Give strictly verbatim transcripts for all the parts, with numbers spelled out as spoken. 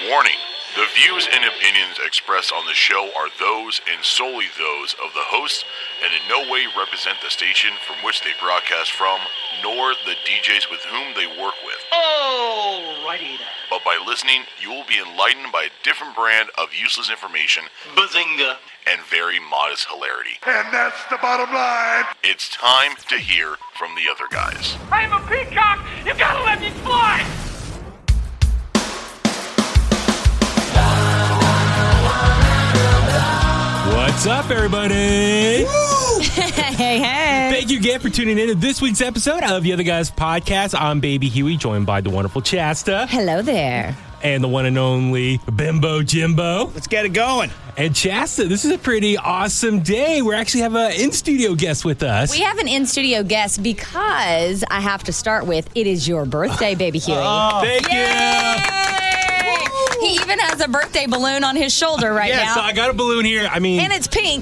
Warning. The views and opinions expressed on the show are those and solely those of the hosts and in no way represent the station from which they broadcast from, nor the D Js with whom they work with. Alrighty then. But by listening, you will be enlightened by a different brand of useless information Bazinga. and very modest hilarity. And that's the bottom line. It's time to hear from the other guys. I'm a peacock! You gotta let me fly! What's up, everybody? Hey, hey. Thank you again for tuning in to this week's episode of The Other Guys Podcast. I'm Baby Huey, joined by the wonderful Chasta. Hello there. And the one and only Bimbo Jimbo. Let's get it going. And Chasta, this is a pretty awesome day. We actually have an in-studio guest with us. We have an in-studio guest because I have to start with, it is your birthday, Baby Huey. Oh, thank Yay! He even has a birthday balloon on his shoulder right you. Yeah, now. so I got a balloon here. I mean, and it's pink.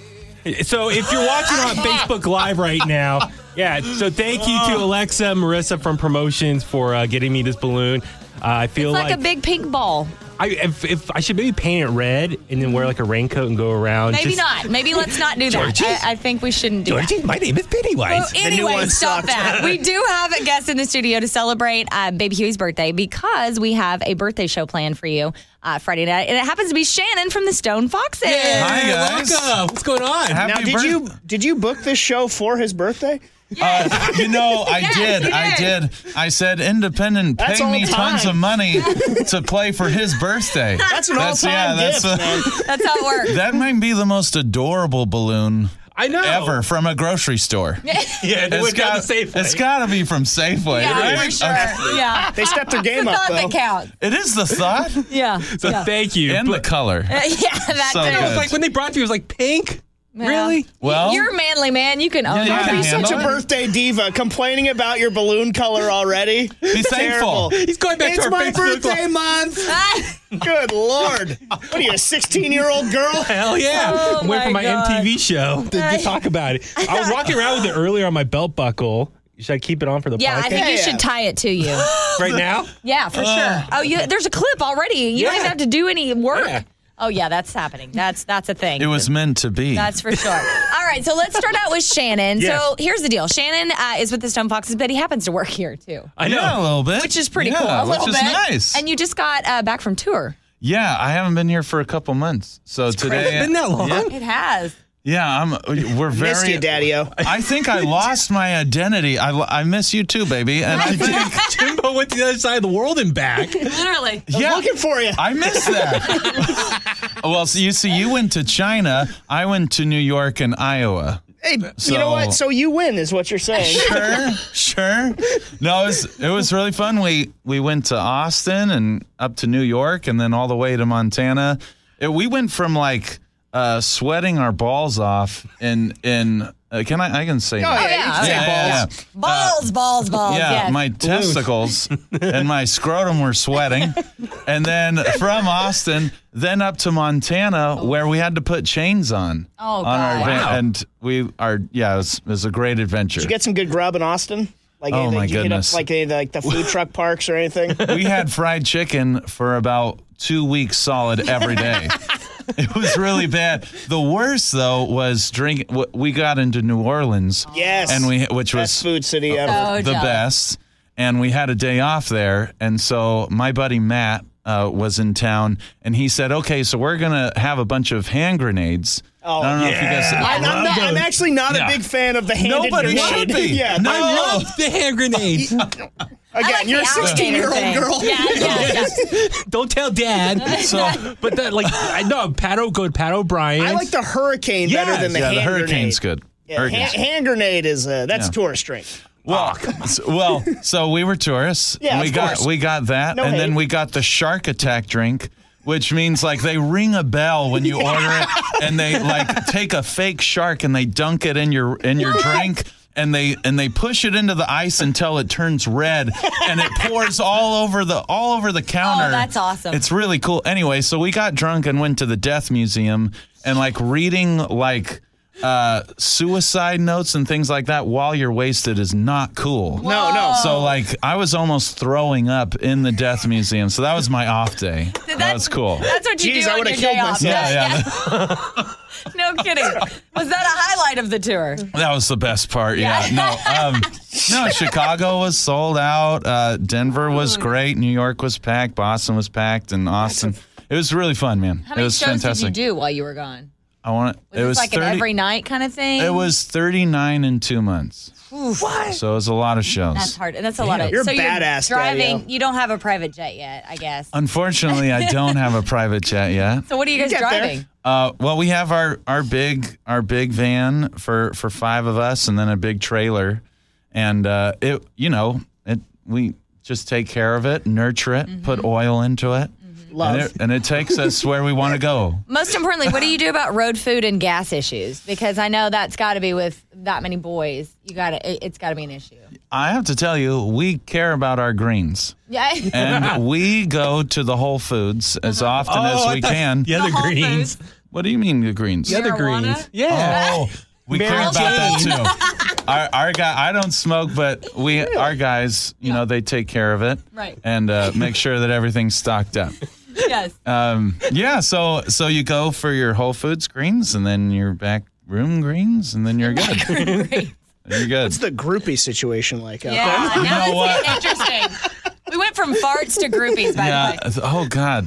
So if you're watching on Facebook Live right now, yeah, so thank you to Alexa, Marissa from Promotions for uh, getting me this balloon. Uh, I feel It's like, like a big pink ball. I, if, if I should maybe paint it red and then wear like a raincoat and go around. Maybe Just, not. Maybe let's not do that. Georgie? I, I think we shouldn't do Georgie, that. my name is Pennywise. Well, anyway, one stop sucked. that. We do have a guest in the studio to celebrate uh, Baby Huey's birthday because we have a birthday show planned for you uh, Friday night. And it happens to be Shannon from the Stone Foxes. Hi, guys. Welcome. What's going on? Happy Now, did birth- you did you book this show for his birthday? Uh, you know, I Yes, did. you I did. did. I said, independent, That's pay me all tons time. of money to play for his birthday. That's an all-time gift, a- man. That's how it works. That might be the most adorable balloon I know. ever from a grocery store. Yeah, they It's went down got, to Safeway. it's got to be from Safeway. Yeah, It for is. sure. Yeah. They stepped their game the up, thought though. that counts. It is the thought Yeah. So yeah. thank you. and the But- color. yeah, that So too. It was good. like when they brought it to you, it was like pink. Yeah. Really? Well, You're a manly man. You can own Yeah, you that. can You're such a handle it. birthday diva, complaining about your balloon color already. be thankful. Terrible. He's going back It's to our my Facebook birthday Live. month. Good Lord. What are you, a sixteen-year-old girl? Hell yeah. Oh, I'm waiting for my my God. M T V show to, to talk about it. I was walking around with it earlier on my belt buckle. Should I keep it on for the Yeah, podcast? I think you Yeah. should tie it to you. right now? Yeah, for sure. Oh, you, there's a clip already. You don't Yeah. even have to do any work. Yeah. Oh, yeah, that's happening. That's that's a thing. It was meant to be. That's for sure. All right, so let's start out with Shannon. Yes. So here's the deal. Shannon uh, is with the Stone Foxes, but he happens to work here, too. I know. Yeah, a little bit. Which is pretty Yeah, cool. A which little is bit. nice. And you just got uh, back from tour. Yeah, I haven't been here for a couple months. So today, It's been that long? Yeah, It has. yeah, I'm. We're very. Missed you, Daddy-O. I think I lost my identity. I, I miss you too, baby. And I think, Jimbo went to the other side of the world and back. Literally. yeah, Looking for you. I miss that. Well, so you see, you went to China. I went to New York and Iowa. Hey, So- you know what? So you win is what you're saying. Sure, sure. No, it was it was really fun. We we went to Austin and up to New York and then all the way to Montana. It, we went from like uh, sweating our balls off in in. Uh, can I? I can say Oh, that. yeah, you can say Yeah, yeah, balls. yeah. Balls, balls, balls. Yeah, yes. my testicles and my scrotum were sweating. And then from Austin, then up to Montana, where we had to put chains on. Oh, on our God. van. Wow. And we are, yeah, it was, it was a great adventure. Did you get some good grub in Austin? Like Oh, anything? my Did you hit up, goodness. like any, like the food truck parks or anything? We had fried chicken for about two weeks solid every day. It was really bad. The worst, though, was drink. w- We got into New Orleans. Yes. And we, which Best was food city ever. Oh, the jealous. best. And we had a day off there. And so my buddy Matt uh, was in town, and he said, okay, so we're going to have a bunch of hand grenades. Oh, I don't know if you yeah. guys... I'm, I'm, not, I'm actually not Yeah. a big fan of the handed Nobody grenade. should be. Yeah, No. I love the hand grenades. I Again, like you're the a alligator sixteen-year-old thing. girl. Yeah, yeah, yeah. Don't tell Dad. So, But that, like, I know Pat O, go to Pat O'Brien. I like the hurricane better Yes. than the yeah, hand the hurricane's grenade. good. Yeah, Hurricane's hand, hand grenade is uh, that's Yeah. tourist strength. Well, so, well, so we were tourists. Yeah, and we of got course. we got that, No and then hate. we got the shark attack drink, which means like they ring a bell when you order it, and they like take a fake shark and they dunk it in your in your drink. And they and they push it into the ice until it turns red, and it pours all over the all over the counter. Oh, that's awesome. It's really cool. Anyway, so we got drunk and went to the Death Museum and like reading like uh, suicide notes and things like that while you're wasted is not cool. No, no. So, like, I was almost throwing up in the Death Museum. So that was my off day. So That was cool. That's what you Jeez, do I on would've your day killed off. myself. Yeah, yeah. No kidding. Was that a highlight of the tour? That was the best part. Yeah. No, um, no, Chicago was sold out. Uh, Denver was great. New York was packed. Boston was packed. And Austin. It was really fun, man. How It many was shows fantastic. did you do while you were gone? I want Was it this was like thirty an every night kind of thing? It was thirty-nine in two months. What? So it was a lot of shows. That's hard. That's a lot of. You're so badass, you're driving. Daddy-o. You don't have a private jet yet, I guess. Unfortunately, I don't have a private jet yet. So what are you guys Get there. driving? Uh, well, we have our, our big our big van for, for five of us, and then a big trailer, and uh, it you know it we just take care of it, nurture it, Mm-hmm. put oil into it, Love. and it, and it takes us where we want to go. Most importantly, what do you do about road food and gas issues? Because I know that's got to be with that many boys. You got to. It's got to be an issue. I have to tell you, we care about our greens, Yeah. and we go to the Whole Foods as often Oh, as I we thought- can. The other Whole greens. Foods. What do you mean the greens? The other Marijuana? greens. Yeah. Oh, we Mary care about that Jane. too. Our, our guy, I don't smoke, but we, our guys, you know, they take care of it, Right. and uh, make sure that everything's stocked up. Yes. Um, yeah, so so you go for your Whole Foods greens, and then your back room greens, and then you're good. Great. You're good. What's the groupie situation like out Yeah. there? Now know what? it's interesting. We went from farts to groupies, by yeah. the way. Oh God.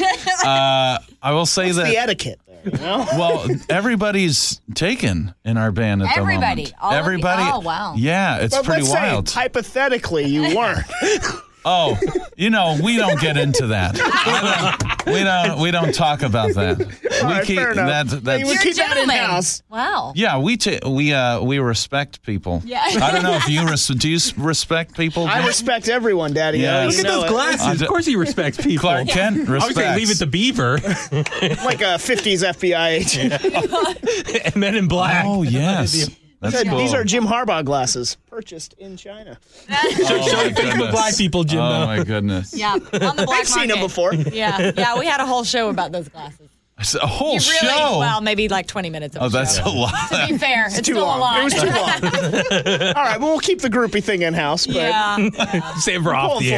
Uh, I will say What's that. the etiquette there? You know? Well, everybody's taken in our band at Everybody. the moment. All of you? Everybody. Oh, wow. Yeah, it's But pretty let's wild. say hypothetically you weren't. Oh, you know, we don't get into that. We don't. We don't, we don't talk about that. All we right, keep fair enough. that. Hey, That's, we You're a keep that in gentleman. house. Wow. yeah, we ta- we uh we respect people. Yeah. I don't know if you res- do you s- respect people? I respect everyone, Daddy. Yeah. You Look Look at know those it. glasses. I Of d- course he respects people. Clark Kent I would respects. say leave it to Beaver Like a fifties F B I agent. and Men in Black. Oh yes, that's cool. These are Jim Harbaugh glasses purchased in China. Show, Oh, show my your Facebook goodness. Live people, Jim. Oh my goodness! Yeah. On the black I've seen them market. before. Yeah. Yeah. We had a whole show about those glasses. It's a whole You really, show. well, maybe like twenty minutes of oh, a that's show. a lot. To be fair, it's, Too still long. a lot. It was too long. All right, well, we'll keep the groupie thing in house. But Yeah. Save her off pulling the for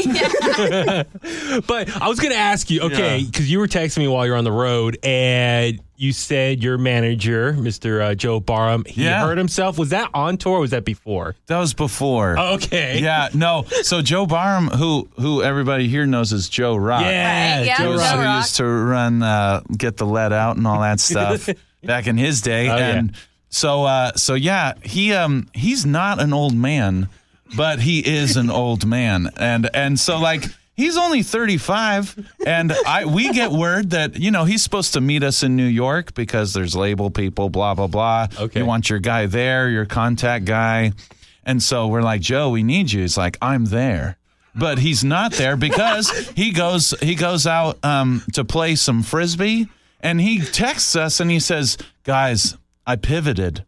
air. you. Yeah. But I was going to ask you, okay, because you were texting me while you were on the road, and you said your manager, Mister Uh, Joe Barham, he Yeah. hurt himself. Was that on tour or was that before? That was before. Okay. Yeah, no. So Joe Barham, who who everybody here knows as Joe Rock. Yeah. Right, yeah. Joe Joe Rock. who Rock. used to run, uh, get the lead out and all that stuff back in his day. Oh, yeah. and so, uh, so yeah, he um he's not an old man, but he is an old man, and and so like. He's only thirty-five, and I we get word that, you know, he's supposed to meet us in New York because there's label people, blah, blah, blah. Okay. You want your guy there, your contact guy. And so we're like, Joe, we need you. He's like, I'm there. But he's not there because he goes he goes out um, to play some Frisbee, and he texts us and he says, guys, I pivoted.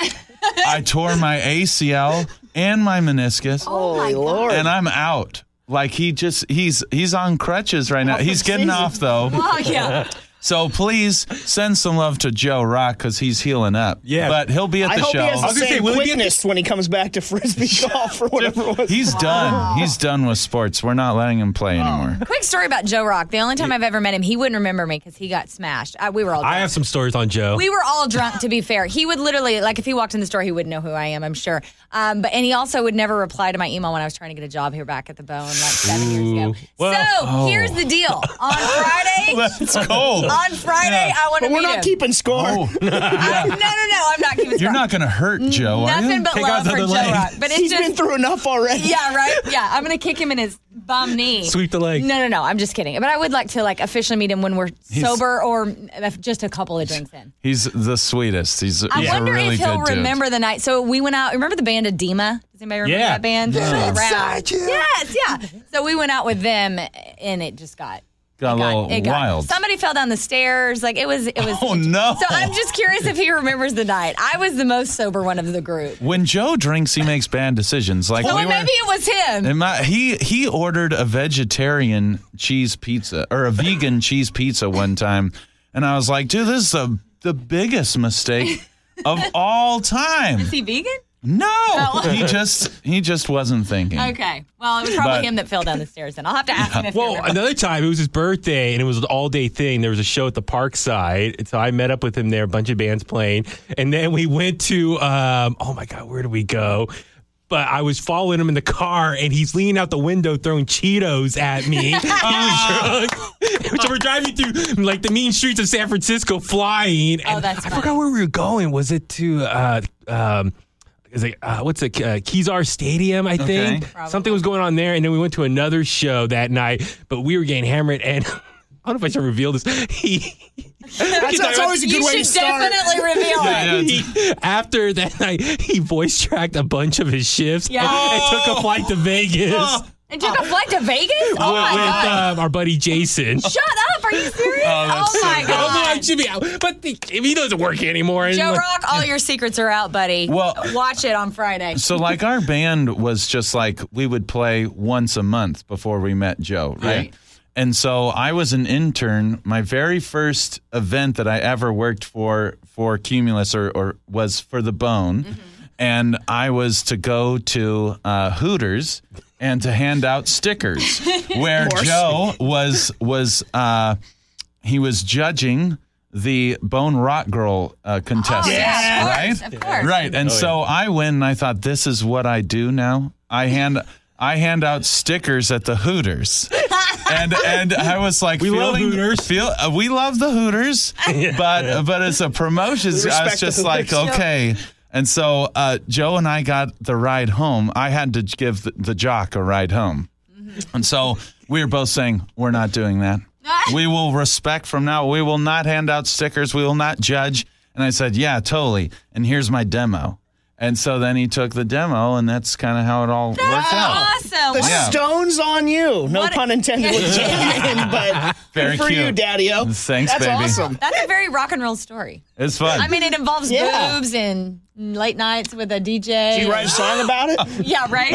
I tore my A C L and my meniscus, Oh my Holy God. Lord. and I'm out. Like he just he's he's on crutches right now. He's getting off though. Oh, yeah. So please send some love to Joe Rock because he's healing up. Yeah. But he'll be at I the hope show. he has I the was gonna say, same will he be at the- quickness when he comes back to Frisbee golf or whatever it was. He's done. He's done with sports. We're not letting him play anymore. Quick story about Joe Rock. The only time I've ever met him, he wouldn't remember me because he got smashed. Uh, we were all drunk. I have some stories on Joe. We were all drunk, to be fair. He would literally, like, if he walked in the store, he wouldn't know who I am, I'm sure. Um, but and he also would never reply to my email when I was trying to get a job here back at the Bone, like seven years ago. Ooh. Well- so Oh. here's the deal. On Friday, That's cold. on Friday, I want to But we're meet not him. keeping score. Oh, I, no, no, no, I'm not keeping you're score. not going to hurt Joe, are Nothing you? but Take love out the for other Joe leg. Rock. But it's He's just, been through enough already. yeah, right? Yeah, I'm going to kick him in his bum knee. Sweep the leg. No, no, no. I'm just kidding. But I would like to like officially meet him when we're sober or just a couple of drinks in. He's the sweetest. He's, he's I a wonder really if he'll good dude. remember the night. So we went out. Remember the band Edema? Does anybody remember Yeah. that band? Yeah. Around. Yes, yeah. So we went out with them, and it just got. Got a it got- little it got- wild. Somebody fell down the stairs. Like it was. It was. Oh, no. So I'm just curious if he remembers the night. I was the most sober one of the group. When Joe drinks, he makes bad decisions. Like So we were, maybe it was him. It might- he he ordered a vegetarian cheese pizza or a vegan cheese pizza one time, and I was like, dude, this is the the biggest mistake of all time. Is he vegan? No, Oh. he just he just wasn't thinking. Okay. Well, it was probably But- him that fell down the stairs then. I'll have to ask him if Well, he remembers. another time it was his birthday and it was an all day thing. There was a show at the Parkside, and so I met up with him there. A bunch of bands playing, and then we went to um, oh my god, where did we go? But I was following him in the car, and he's leaning out the window throwing Cheetos at me. He was drunk. So we're driving through like the mean streets of San Francisco, flying. Oh, And that's I funny. forgot where we were going. Was it to uh, um, is it, uh, what's it, uh, Kezar Stadium, I think. Okay. Something was going on there, and then we went to another show that night, but we were getting hammered, and I don't know if I should reveal this. He, That's, that's always a good you way to should start. definitely reveal it. he, after that night, he voice tracked a bunch of his shifts Yeah. and, and took a flight to Vegas And took a flight to Vegas? Oh, with, my with God. um, our buddy Jason. Shut up. Are you serious? Oh, that's oh, my so good. Although I God. should be out, but the, he doesn't work here anymore. And Joe like- Rock, all your secrets are out, buddy. Well- Watch it on Friday. So, like, our band was just like we would play once a month before we met Joe, right? Right. And so I was an intern. My very first event that I ever worked for for Cumulus or, or was for The Bone. Mm-hmm. And I was to go to uh, Hooters and to hand out stickers where Joe was, was uh, he was judging the Bone Rock Girl uh, contestants, Oh, yeah, of right? course, of course. Right. And so I went and I thought, this is what I do now. I hand I hand out stickers at the Hooters. And and I was like, We love feeling, Hooters. Feel, uh, we love the Hooters, but but as a promotion, I was Respect the just like, Hooters. okay. And so uh, Joe and I got the ride home. I had to give the, the jock a ride home. And so we were both saying, we're not doing that. We will respect from now. We will not hand out stickers. We will not judge. And I said, yeah, totally. And here's my demo. And so then he took the demo, and that's kind of how it all worked out. Awesome. The Yeah. stone's on you. No What a- pun intended with Jamie, but Very good for you, cute. Daddy-O. Thanks, That's baby. awesome. That's a very rock and roll story. It's fun. I mean, it involves Yeah. boobs and late nights with a D J. Did you write a song about it? Yeah, right?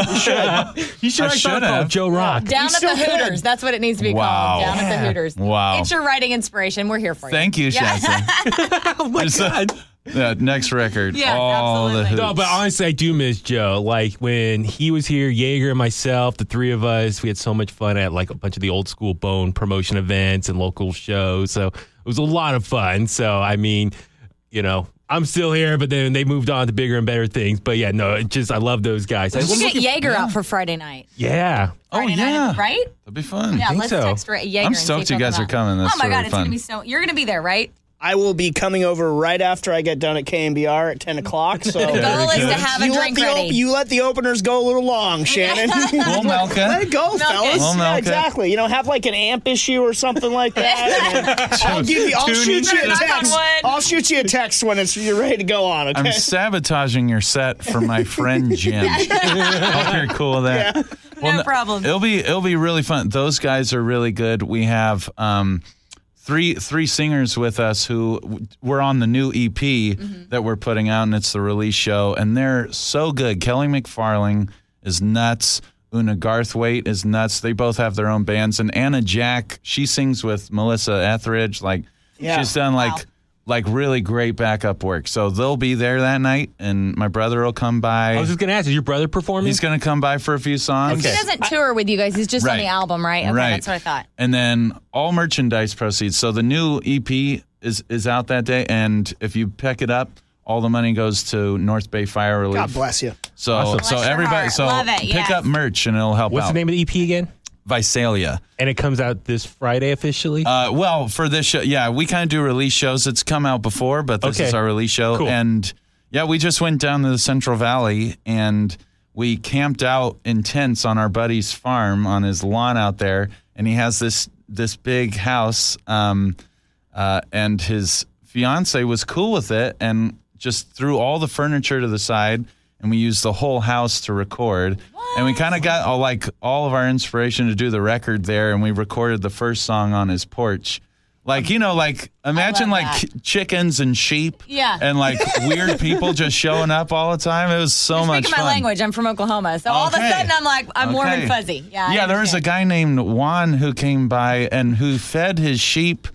You should I write a song should called have. Joe Rock. Down at still the could. Hooters. That's what it needs to be Wow. called. Down at the Hooters. Wow. It's your writing inspiration. We're here for you. Thank you, Yeah. Shasta. Oh my It's, uh, God. Yeah, next record. Yes, all the absolutely. hoots. No, but honestly, I do miss Joe. Like when he was here, Jaeger and myself, the three of us, we had so much fun at like a bunch of the old school Bone promotion events and local shows. So it was a lot of fun. So, I mean, you know, I'm still here, but then they moved on to bigger and better things. But yeah, no, it just, I love those guys. I You was get looking- Jaeger out for Friday night. yeah. oh, Friday night, yeah. right? That'd be fun. Yeah, think let's so. text Ra- Jaeger. I'm and see stoked if you he'll guys come are out. coming. That's oh my really God, it's fun. gonna be so. You're gonna be there, right? I will be coming over right after I get done at K M B R at ten o'clock. So The goal is to have a you, let drink the op- ready. you let the openers go a little long, Shannon. We'll milk Let it. it go, Milk it. fellas. We'll yeah, milk it. exactly. You know, have like an amp issue or something like that. and I'll give you. I'll Tuning shoot you a Knock on text. wood. I'll shoot you a text when it's you're ready to go on. Okay. I'm sabotaging your set for my friend Jim. Hope you're cool with that. No problem. It'll be it'll be really fun. Those guys are really good. We have um, three three singers with us who were on the new E P Mm-hmm. that we're putting out, and it's the release show, and they're so good. Kelly McFarling is nuts. Una Garthwaite is nuts. They both have their own bands, and Anna Jack, she sings with Melissa Etheridge. Like Yeah. she's done like. Wow. Like really great backup work. So they'll be there that night, and my brother will come by. I was just going to ask, is your brother performing? He's going to come by for a few songs. Okay. He doesn't tour with you guys. He's just on Right. the album, right? Okay, Right. that's what I thought. And then all merchandise proceeds. So the new E P is is out that day, and if you pick it up, all the money goes to North Bay Fire Relief. God bless you. So Awesome. so Bless your everybody, heart. so Love it, pick yes. up merch and it'll help What's out. the name of the E P again? Visalia. And it comes out this Friday officially? Uh, well, for this show, yeah, we kind of do release shows. It's come out before, but this Okay. is our release show. Cool. And yeah, we just went down to the Central Valley and we camped out in tents on our buddy's farm on his lawn out there. And he has this this big house, um, uh, and his fiance was cool with it and just threw all the furniture to the side. And we used the whole house to record. And we kind of got all, like all of our inspiration to do the record there. And we recorded the first song on his porch. Like, you know, like imagine love like that. chickens and sheep. Yeah. And like weird people just showing up all the time. It was so You're much speaking fun. my language. I'm from Oklahoma. So all of a Okay. sudden I'm like, I'm warm Okay. and fuzzy. Yeah. I Yeah, there was a understand. guy named Juan who came by and who fed his sheep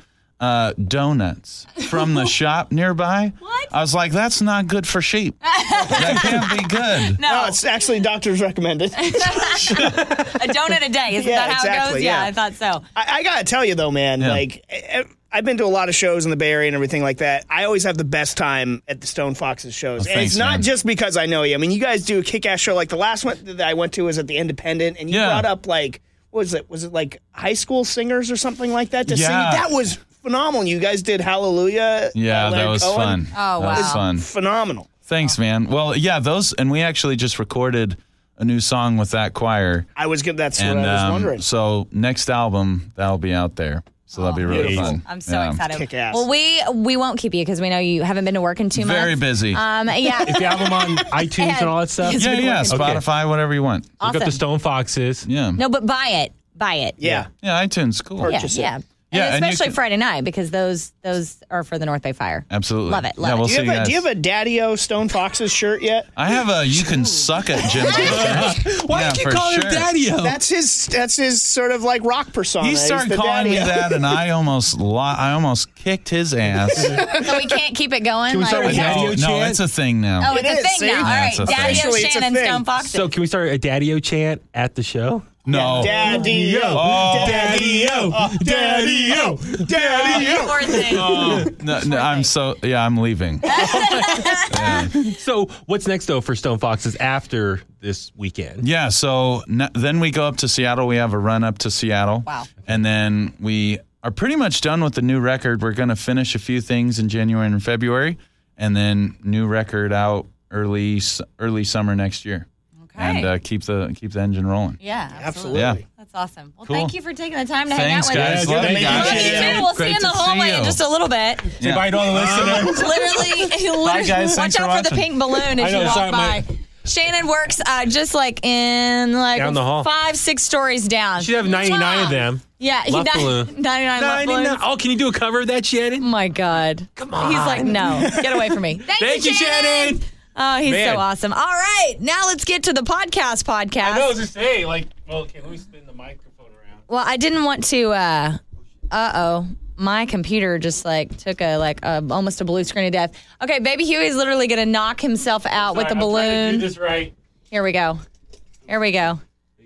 uh, donuts from the shop nearby. What? I was like, that's not good for sheep. That can't be good. No, No, it's actually doctors recommended. a donut a day. Isn't Yeah, that how it exactly, goes? Yeah, yeah. I thought so. I, I gotta tell you though, man, Yeah. like I, I've been to a lot of shows in the Bay Area and everything like that. I always have the best time at the Stone Foxes shows. Oh, and thanks, it's not man. just because I know you. I mean, you guys do a kick-ass show. Like the last one that I went to was at the Independent, and you Yeah. brought up like, what was it? Was it like high school singers or something like that to Yeah. sing? That was phenomenal. You guys did Hallelujah. Yeah, uh, that Leonard was Cohen. fun. Oh, That was wow. fun. Phenomenal. Thanks, man. Well, yeah, those, and we actually just recorded a new song with that choir. I was good. That's And what I was um, wondering. so next album, that'll be out there. So that'll be really beautiful. fun. I'm so Yeah. excited. Kick ass. Well, we we won't keep you because we know you haven't been to work in two months. Very busy. Um, yeah. If you have them on iTunes and all that stuff, Yes. yeah, yeah, Okay. Spotify, whatever you want. look up Awesome. the Stone Foxes. Yeah. No, but buy it. Buy it. yeah. Yeah, iTunes, cool. Yeah, Purchase it. yeah. Yeah, and and you especially can- Friday night because those those are for the North Bay Fire. Absolutely. Love it, love yeah, it. We'll Do you, see have a, guys. do you have a Daddy-O Stone Foxes shirt yet? I have a you can suck it, Jim. Why Yeah, did you for call sure. him Daddy-O? That's his. That's his sort of like rock persona. He He's started the calling me Daddy-O. that, and I almost lo- I almost kicked his ass. So we can't keep it going. Can we like- start with no, Daddy-O no, chant? it's a thing now. Oh, it's It a is, thing see? now. All Yeah, right, it's a thing. Daddy-O Actually, it's a Shannon thing. Stone Foxes. So can we start a Daddy-O chant at the show? no. Daddy-O. Oh. Daddy-O, Daddy-O, Daddy-O. Poor thing. No, no, I'm so yeah. I'm leaving. So what's next though for Stone Foxes after this weekend? Yeah. So n- then we go up to Seattle. We have a run up to Seattle. Wow. And then we are pretty much done with the new record. We're going to finish a few things in January and February, and then new record out early s- early summer next year. Okay. And uh, keep the keep the engine rolling. Yeah, absolutely. Absolutely. Yeah. That's awesome. Well, Cool. thank you for taking the time to Thanks, hang out guys. with Love us. you Thank guys. you. Love you Yeah. too. We'll Great see you in the to see hallway in you. just a little bit. Say bye to all the listeners. Literally, literally guys. watch Thanks for out for the watching. pink balloon if I know, you walk sorry, by. my- Shannon works uh, just like in like Down the hall. five, six stories down. She'd have ninety-nine of them. Yeah, he Left di- balloon. ninety-nine left balloons. ninety-nine. Oh, can you do a cover of that, Oh Shannon? my God. Come on. He's like, no, get away from me. Thank, Thank you, Shannon. Oh, he's Man. so awesome. All right, now let's get to the podcast podcast. I know, just say, like, well, okay, let me spin the microphone around. Well, I didn't want to. Uh oh, my computer just like took a like a, almost a blue screen of death. Okay, Baby Huey's literally gonna knock himself out with the Sorry, I'm trying to balloon. do this right. Here we go. Here we go.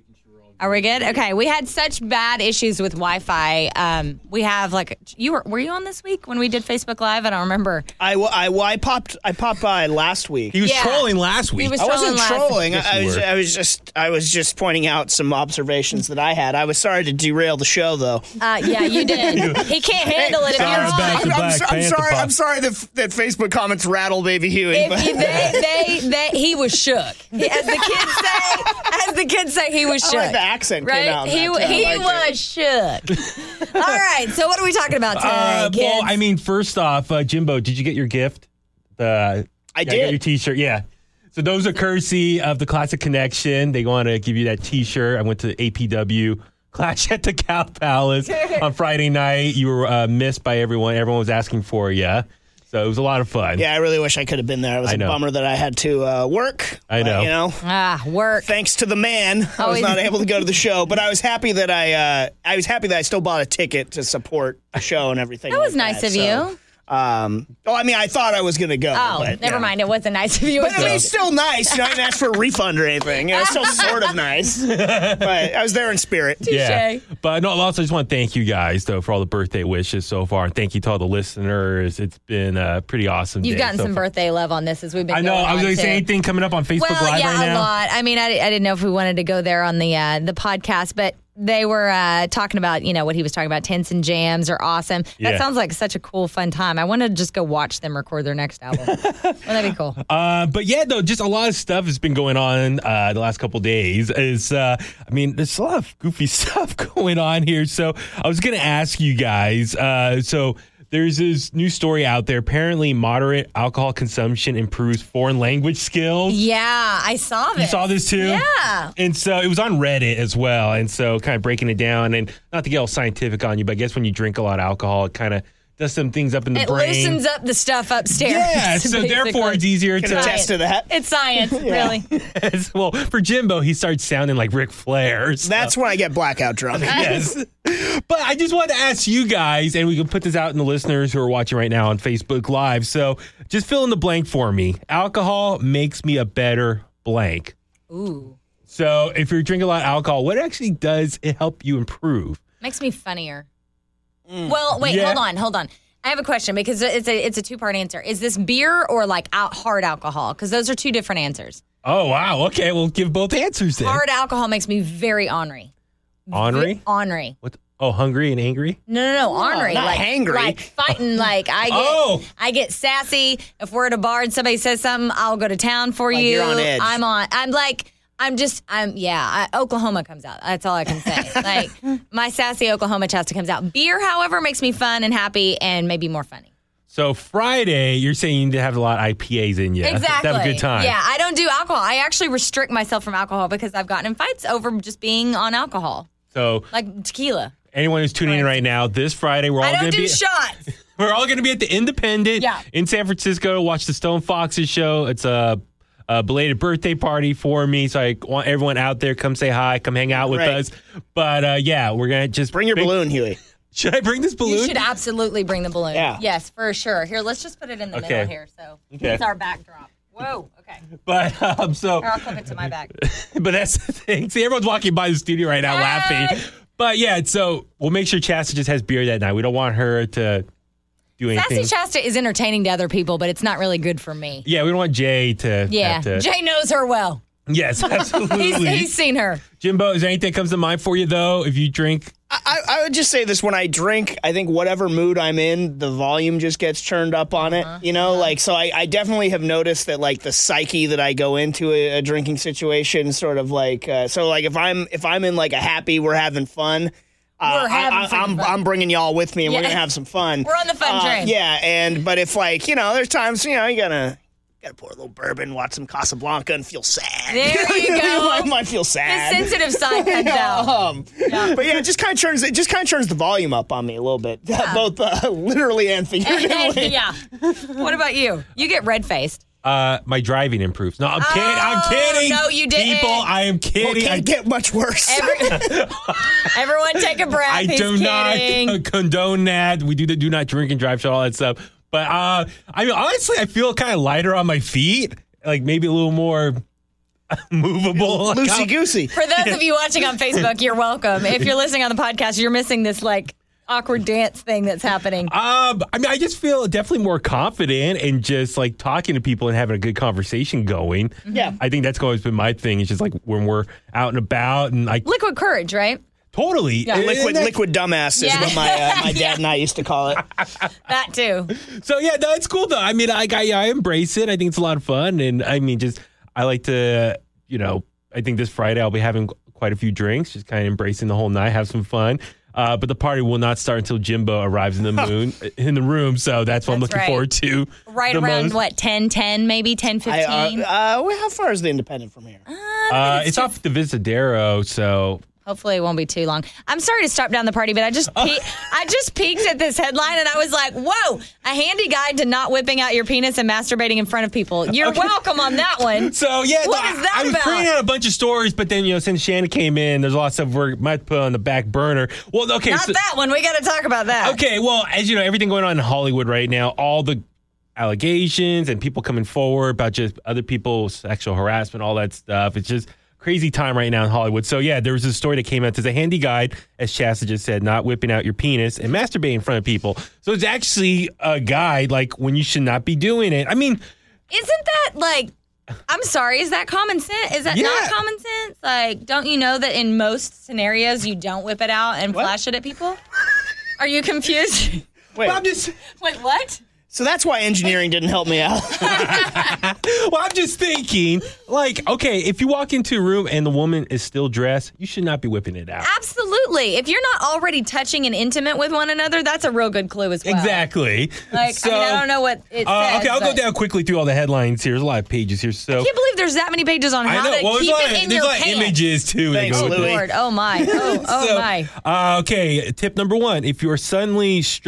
Are we good? Okay, we had such bad issues with Wi-Fi. Um, we have like you were were you on this week when we did Facebook Live? I don't remember. I, w- I, well, I popped I popped by last week. He was Yeah. trolling last week. He was I wasn't trolling last- trolling. Yes, I you was were. I was just I was just pointing out some observations that I had. I was sorry to derail the show though. Uh, yeah, you did. He can't handle it if Sorry, you're Sorry, back on. to I'm, I'm, Black so- I'm Panther sorry. Puff. I'm sorry that, that Facebook comments rattle Baby Huey. If but- he, they, they, they, he was shook. He- As the kids say, as the kids say, he was I shook. like the accent came Right? out in He, that, too. I he liked it. was shook. All right. So what are we talking about today, Uh, kids? well, I mean, first off, uh, Jimbo, did you get your gift? The I yeah, did. got your T-shirt. Yeah. So those are courtesy of the Classic Connection. They want to give you that T-shirt. I went to A P W Clash at the Cow Palace on Friday night. You were uh, missed by everyone. Everyone was asking for you. So it was a lot of fun. Yeah, I really wish I could have been there. It was I a know. bummer that I had to uh, work. I but, know. you know, ah, work. thanks to the man, I was Always- not able to go to the show. But I was happy that I uh, I was happy that I still bought a ticket to support the show and everything. That was like nice that. of So, you. Um, well, I mean, I thought I was going to go. Oh, but, never yeah. mind. It wasn't nice of you. But I mean, It it's was- still nice. You know, I didn't ask for a refund or anything. You know, it's still sort of nice. But I was there in spirit. Yeah. Touche. But no, also just want to thank you guys though for all the birthday wishes so far. And thank you to all the listeners. It's been a pretty awesome. You've day gotten so some far. birthday love on this as we've been I know. going I was on, going to say too. anything coming up on Facebook Well, Live yeah, right a now. lot. I mean, I, I didn't know if we wanted to go there on the uh, the podcast, but they were uh, talking about, you know, what he was talking about. Tents and jams are awesome. That Yeah. sounds like such a cool, fun time. I want to just go watch them record their next album. Wouldn't that be cool? Uh, but yeah, though, just a lot of stuff has been going on uh, the last couple days. Is uh, I mean, there's a lot of goofy stuff going on here. So I was going to ask you guys. Uh, so there's this new story out there. Apparently, moderate alcohol consumption improves foreign language skills. Yeah, I saw this. You saw this too? Yeah. And so it was on Reddit as well. And so kind of breaking it down and not to get all scientific on you, but I guess when you drink a lot of alcohol, it kind of does some things up in the It brain. loosens up the stuff upstairs. Yeah, so therefore it's easier Can to attest to that. It's science, really. well, for Jimbo, he starts sounding like Ric Flair. So. That's when I get blackout drunk. Yes. But I just wanted to ask you guys, and we can put this out in the listeners who are watching right now on Facebook Live. So just fill in the blank for me. Alcohol makes me a better blank. Ooh. So if you're drinking a lot of alcohol, what actually does it help you improve? Makes me funnier. Well, wait, Yeah. hold on, hold on. I have a question because it's a it's a two part answer. Is this beer or like out hard alcohol? Because those are two different answers. Oh, wow. Okay, we'll give both answers then. Hard alcohol makes me very ornery. Ornery? Ornery. What? Oh, hungry and angry? No, no, no, ornery. not like, hangry. Like fighting. Like I get, Oh. I get sassy. If we're at a bar and somebody says something, I'll go to town for Like you. you're on edge. I'm on. I'm like. I'm just. I'm. Yeah. I, Oklahoma comes out. That's all I can say. Like my sassy Oklahoma Chasta comes out. Beer, however, makes me fun and happy and maybe more funny. So Friday, you're saying you need to have a lot of I P As in you. Exactly. To have a good time. Yeah. I don't do alcohol. I actually restrict myself from alcohol because I've gotten in fights over just being on alcohol, So like tequila. anyone who's tuning in right now, this Friday, we're all I going don't to do be... shots. We're all going to be at the Independent Yeah. in San Francisco to watch the Stone Foxes show. It's a, a belated birthday party for me, so I want everyone out there, come say hi, come hang out with Right. us. But uh, yeah, we're going to just... Bring your big- balloon, Huey. Should I bring this balloon? You should absolutely bring the balloon. Yeah. Yes, for sure. Here, let's just put it in the Okay. middle here. So Okay. it's our backdrop. Whoa. Okay. But um, so, Or I'll clip it to my back. but that's the thing. See, everyone's walking by the studio right now Hey! laughing. But yeah, so we'll make sure Chasta just has beer that night. We don't want her to do anything. Sassy Chasta is entertaining to other people, but it's not really good for me. Yeah, we don't want Jay to. Yeah. have to- Jay knows her well. Yes, He's, absolutely. he's seen her. Jimbo, is there anything that comes to mind for you though? If you drink, I, I would just say this: when I drink, I think whatever mood I'm in, the volume just gets turned up on it. You know, like so. I, I definitely have noticed that, like the psyche that I go into a, a drinking situation, sort of like uh, so. Like if I'm if I'm in like a happy, we're having fun. Uh, We're having I, I, some I'm fun. I'm bringing y'all with me, and Yeah. we're gonna have some fun. We're on the fun Uh, train. Yeah, and but if like you know, there's times you know you gotta. Gotta pour a little bourbon, watch some Casablanca, and feel sad. There you go. I might feel sad. His sensitive side comes out. Um, But yeah, it just kind of turns it just kind of turns the volume up on me a little bit, both uh, literally and figuratively. yeah. What about you? You get red faced. uh, my driving improves. No, I'm kidding. I'm Oh, kidding. no, you didn't. People, I am Well, kidding. it I, can't get much worse. Every, everyone take a breath. I He's do kidding. not condone that. We do the do not drink and drive show, all that stuff. But uh, I mean, honestly, I feel kind of lighter on my feet. Like maybe a little more movable. Loosey goosey. For those of you watching on Facebook, you're welcome. If you're listening on the podcast, you're missing this like awkward dance thing that's happening. Um, I mean, I just feel definitely more confident and just like talking to people and having a good conversation going. Yeah. I think that's always been my thing. It's just like when we're out and about and like Liquid courage, right? totally Yeah. And Liquid that- liquid dumbass is Yeah. what my uh, my dad and I used to call it. That too. So yeah, no, it's cool though. I mean, I, I I embrace it. I think it's a lot of fun, and I mean, just I like to, you know, I think this Friday I'll be having quite a few drinks, just kind of embracing the whole night, have some fun. Uh, but the party will not start until Jimbo arrives in the moon in the room. So that's what I'm That's looking right. forward to. Right the around most. what, ten ten, maybe ten I, fifteen? uh, uh, well, how far is the Independent from here? Uh, it's off the Visadero, so Hopefully it won't be too long. I'm sorry to stop down the party, but I just pe- I just peeked at this headline and I was like, whoa, a handy guide to not whipping out your penis and masturbating in front of people. You're welcome on that one. So yeah, What no, is that I, I was about? printing out a bunch of stories, but then you know, since Shannon came in, there's a lot of stuff we might put on the back burner. Well, okay, Not so, that one. We got to talk about that. okay. Well, as you know, everything going on in Hollywood right now, all the allegations and people coming forward about just other people's sexual harassment, all that stuff. It's just crazy time right now in Hollywood. So yeah, there was a story that came out. There's a handy guide, as Shasta just said, not whipping out your penis and masturbating in front of people. So it's actually a guide, like when you should not be doing it. I mean, Isn't that like, I'm sorry, is that common sense? Is that Yeah. not common sense? Like, don't you know that in most scenarios you don't whip it out and flash it at people? Are you confused? Wait, well, I'm just. Wait, what? so that's why engineering didn't help me out. Well, I'm just thinking, like, okay, if you walk into a room and the woman is still dressed, you should not be whipping it out. Absolutely. If you're not already touching and intimate with one another, that's a real good clue as well. Exactly. Like, So, I mean, I don't know what it Uh, says. okay, I'll go but- down quickly through all the headlines here. There's a lot of pages here. So I can't believe there's that many pages on I how know. to Well, there's keep a lot it of, in there's your a lot of pants. images too. that Thanks, go with Louis. it. Lord, oh my, oh, oh So, my. Uh, okay, tip number one: if you are suddenly struck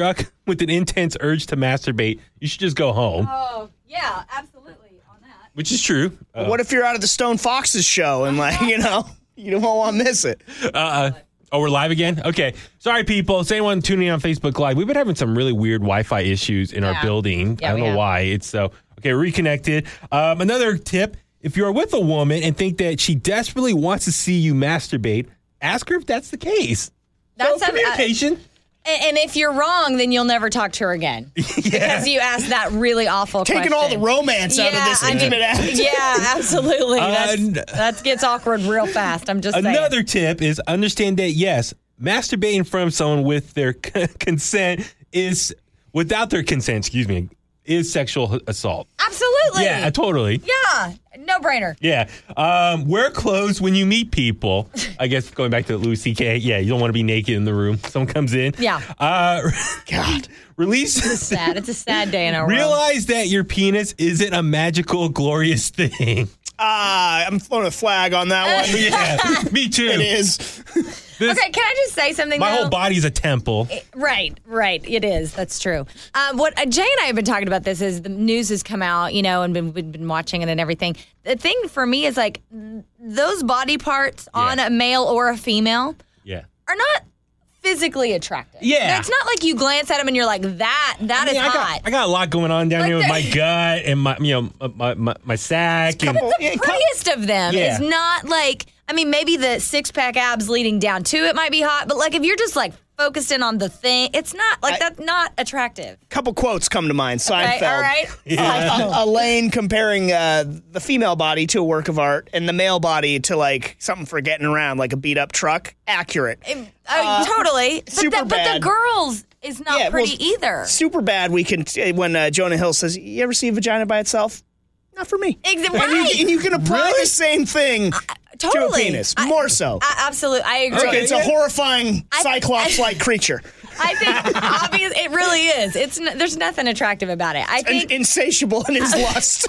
with an intense urge to masturbate, you should just go home. Oh, yeah, absolutely on that. Which is true. Uh, What if you're out of the Stone Foxes show and, like, you know, you don't want to miss it? Uh, oh, we're live again? Okay. Sorry, people. Is anyone tuning in on Facebook Live? We've been having some really weird Wi-Fi issues in Yeah. our building. Yeah, I don't we know have. why. It's so. Okay, reconnected. Um, another tip. If you're with a woman and think that she desperately wants to see you masturbate, ask her if that's the case. That's so, a- communication. And, and if you're wrong, then you'll never talk to her again. Because you asked that really awful Taking question. all the romance out of Yeah, this I mean, intimate act. Yeah, absolutely. That's, Uh, that gets awkward real fast. I'm just saying. Another tip is understand that, yes, masturbating from someone with their c- consent is, without their consent, excuse me, is sexual h- assault. Absolutely. Yeah, totally. Yeah, no brainer. Yeah. Um, wear clothes when you meet people. I guess going back to Louis C K. Yeah, you don't want to be naked in the room. Someone comes in. Yeah. Uh, God. Release. It's sad. It's a sad day in our world. Realize that your penis isn't a magical, glorious thing. Ah, I'm throwing a flag on that one. Yeah, me too. It is. This- Okay, can I just say something? My though? whole body's a temple. Right, right. It is. That's true. Um, what uh, Jay and I have been talking about this is the news has come out, you know, and been, we've been watching it and everything. The thing for me is like those body parts on Yeah. a male or a female Yeah. are not physically attractive. Yeah. It's not like you glance at them and you're like, that, that I is mean, I hot. got, I got a lot going on down Like here with the- my gut and my, you know, my my, my sack. And, Couple- the yeah, cou- prettiest of them Yeah. is not like, I mean, maybe the six pack abs leading down to it might be hot, but like if you're just like focused in on the thing, it's not like I- that's not attractive. couple quotes come to mind. Seinfeld. Okay, all right. Uh, Elaine comparing uh, the female body to a work of art and the male body to like something for getting around, like a beat up truck. Accurate. Uh, totally. But, super the, but the bad. girls is not Yeah, well, pretty either. Super bad. We can when uh, Jonah Hill says, "You ever see a vagina by itself? Not for me." Ex- And, right. you, and you can apply the same thing Totally. to a penis, I- more so. I, absolutely. I agree. So it's a horrifying I- cyclops-like creature, I think obvious. It really is. It's n- there's nothing attractive about it. I and think. insatiable in his lust.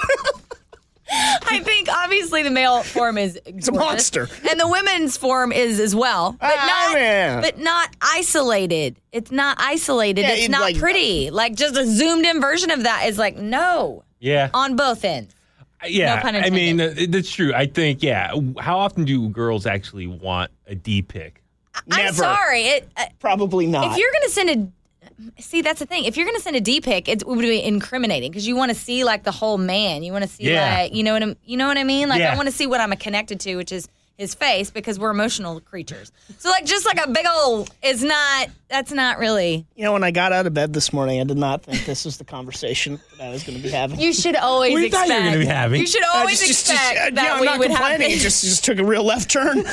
I think obviously the male form is it's a monster. and the women's form is as well, but Ah, not man. but not isolated. It's not isolated. Yeah, it's it, not like- pretty. Like just a zoomed in version of that is like no yeah. on both ends. Yeah, No pun I mean, intended. uh, that's true. I think, yeah. How often do girls actually want a D pic? I'm Never. sorry. It, uh, Probably not. if you're gonna send a see, that's the thing. If you're gonna send a D pic, it would be incriminating because you want to see like the whole man. You want to see Yeah. like you know what I'm, you know what I mean. Like Yeah. I want to see what I'm connected to, which is his face because we're emotional creatures. So like just like a big old is not. That's not really. You know, when I got out of bed this morning, I did not think this was the conversation that I was going to be having. You should always What do you expect. thought you were gonna be having? You should Uh, always just- just- expect just, uh, that yeah, I'm we not would have complaining. It just, just took a real left turn.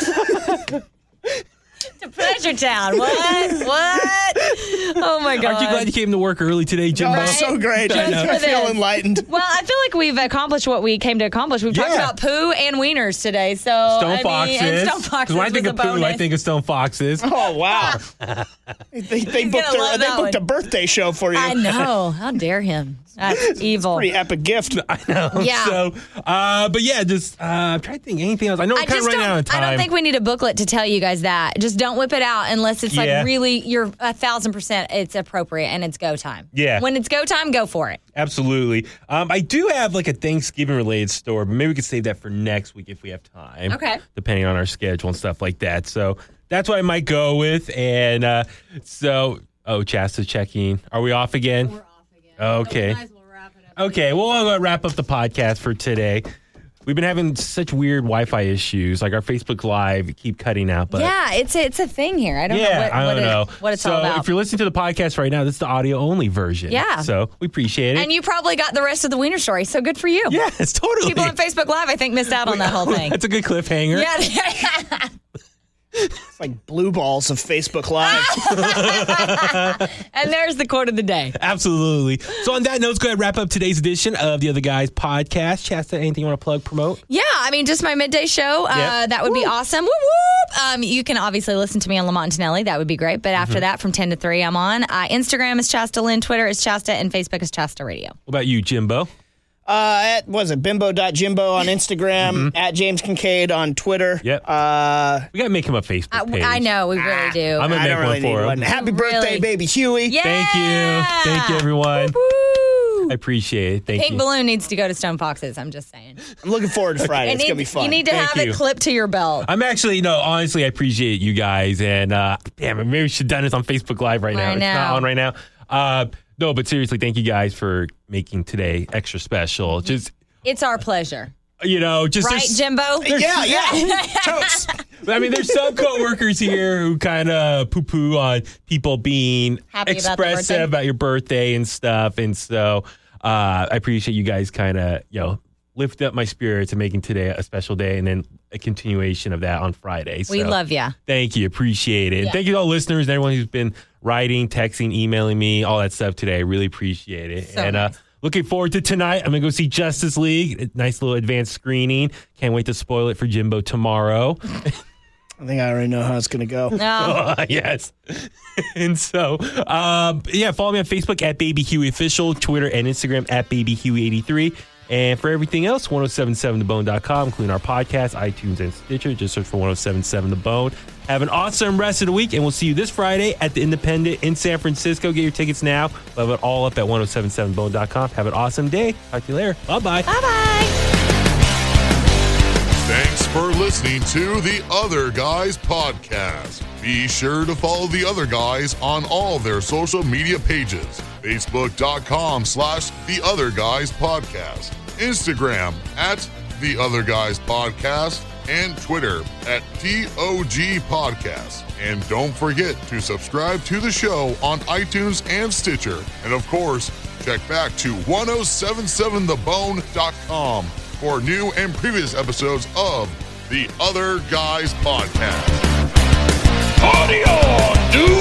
to Pleasure Town. What? What? Oh my god. Aren't you glad you came to work early today, Jimbo? Oh, so great. Just I, for I feel this. enlightened. Well, I feel like we've accomplished what we came to accomplish. We've talked Yeah. about poo and wieners today. So Stone I mean, foxes. and stone 'Cause foxes when I think was of a poo, I bonus. think of stone foxes. Oh, wow. they they He's booked, gonna a, love they that booked one. a birthday show for you. I know. How dare him? That's evil. Pretty epic gift. I know. Yeah. So, uh, but yeah, just uh, I'm trying to think anything else. I know we're I kind of just running don't. out of time. I don't think we need a booklet to tell you guys that. Just don't whip it out unless it's Yeah. like really you're a thousand percent it's appropriate and it's go time. Yeah. When it's go time, go for it. Absolutely. Um, I do have like a Thanksgiving related story, but maybe we could save that for next week if we have time. Okay. Depending on our schedule and stuff like that. So that's what I might go with. And uh, so, oh, Chasta's checking. Are we off again? We're off again. Okay. Okay. Well, I'm going to wrap up the podcast for today. We've been having such weird Wi-Fi issues. Like our Facebook Live keep cutting out. But yeah, it's a, it's a thing here. I don't yeah, know what, I what, don't it- know. what it's so all about. if you're listening to the podcast right now, this is the audio only version. Yeah. So we appreciate it. And you probably got the rest of the wiener story, so good for you. yes, totally. People on Facebook Live, I think, missed out on that whole thing. That's a good cliffhanger. Yeah. It's like blue balls of Facebook Live. And there's the quote of the day. Absolutely. So on that note, let's go ahead and wrap up today's edition of the Other Guys podcast. Shasta, anything you want to plug, promote? Yeah, I mean, just my midday show. Uh, Yeah. That would be awesome. Whoop, whoop. Um, you can obviously listen to me on Lamont Antonelli. That would be great. But after that, from ten to three, I'm on. Uh, Instagram is Chasta Lynn. Twitter is Chasta. And Facebook is Chasta Radio. What about you, Jimbo? Uh, at, what was it, bimbo dot jimbo on Instagram, mm-hmm. at James Kincaid on Twitter. Yep. Uh, we got to make him a Facebook page. I, I know, we really do. I'm going to make really one for him. One. Happy really? birthday, baby Huey. Yeah. Thank you. Thank you, everyone. Woo-hoo. I appreciate it. Thank Pink you. Balloon needs to go to Stone Foxes, I'm just saying. I'm looking forward to Friday. It's need, going to be fun. You need to Thank have you. it clipped to your belt. I'm actually, no, honestly, I appreciate you guys. And uh, damn, maybe we should have done this on Facebook Live right now. I It's know. not on right now. Uh, no, but seriously, thank you guys for making today extra special. Just, It's our pleasure. you know, just Right, there's- Jimbo? Yeah, yeah. Totes. I mean, there's some coworkers here who kind of poo-poo on people being Happy about the expressive birthday. about your birthday and stuff. And so uh, I appreciate you guys kind of, you know, lift up my spirits and making today a special day and then a continuation of that on Friday. We So love ya. Thank you. Appreciate it. And Yeah. thank you to all listeners and everyone who's been writing, texting, emailing me, all that stuff today. I really appreciate it. So and uh, nice. looking forward to tonight. I'm going to go see Justice League. A nice little advanced screening. Can't wait to spoil it for Jimbo tomorrow. I think I already know how it's going to go. No. yes. and so, um, yeah, follow me on Facebook at Baby Huey Official, Twitter and Instagram at Baby Huey eighty-three. And for everything else, ten seventy-seven the bone dot com, including our podcast, iTunes, and Stitcher. Just search for ten seventy-seven The Bone. Have an awesome rest of the week, and we'll see you this Friday at the Independent in San Francisco. Get your tickets now. We'll have it all up at ten seventy-seven the bone dot com. Have an awesome day. Talk to you later. Bye-bye. Bye-bye. Thanks for listening to The Other Guys Podcast. Be sure to follow The Other Guys on all their social media pages. Facebook.com slash The Other Guys Podcast. Instagram at The Other Guys Podcast. And Twitter at T O G Podcast. And don't forget to subscribe to the show on iTunes and Stitcher. And of course, check back to ten seventy-seven the bone dot com for new and previous episodes of The Other Guys Podcast. Party on, dude!